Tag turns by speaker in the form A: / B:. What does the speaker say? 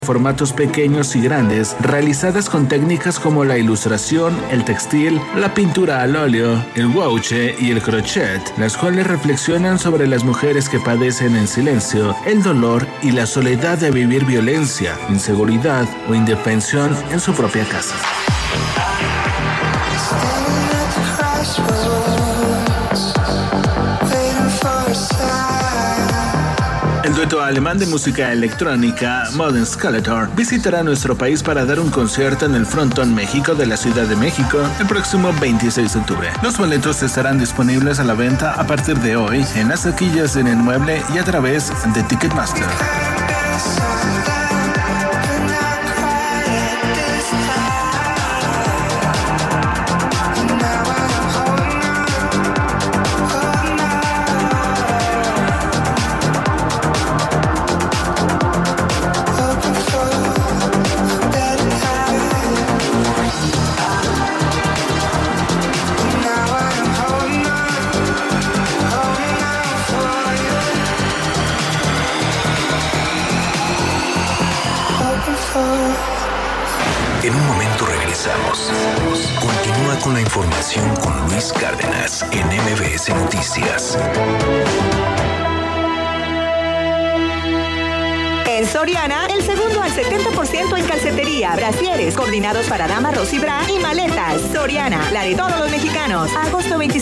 A: formatos pequeños y grandes, realizadas con técnicas como la ilustración, el textil, la pintura al óleo, el gouache y el crochet, las cuales reflexionan sobre las mujeres que padecen en silencio el dolor y la soledad de vivir violencia, inseguridad o indefensión en su propia casa. El dueto alemán de música electrónica Modern Skeletor visitará nuestro país para dar un concierto en el Frontón México de la Ciudad de México el próximo 26 de octubre. Los boletos estarán disponibles a la venta a partir de hoy en las taquillas del Inmueble y a través de Ticketmaster.
B: En un momento regresamos. Continúa con la información con Luis Cárdenas en MBS Noticias.
C: En Soriana, el segundo al 70% en calcetería, brasieres, coordinados para dama, Rosy Bra y maletas. Soriana, la de todos los mexicanos. Agosto 25.